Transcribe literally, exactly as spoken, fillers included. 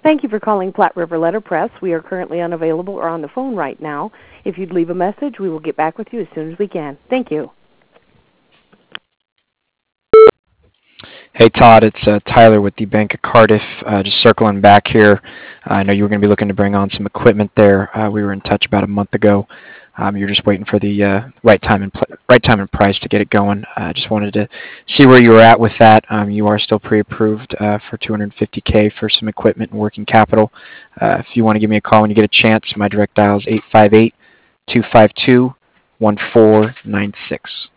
Thank you for calling Platte River Letterpress. We are currently unavailable or on the phone right now. If you'd leave a message, we will get back with you as soon as we can. Thank you. Hey Todd, it's uh, Tyler with the Bank of Cardiff. Uh, just circling back here. I know you were going to be looking to bring on some equipment there. Uh, we were in touch about a month ago. Um, you're just waiting for the uh, right time and pl- right time and price to get it going. I uh, just wanted to see where you were at with that. Um, you are still pre-approved uh, for two hundred fifty K for some equipment and working capital. Uh, if you want to give me a call when you get a chance, my direct dial is eight five eight, two five two, one four nine six.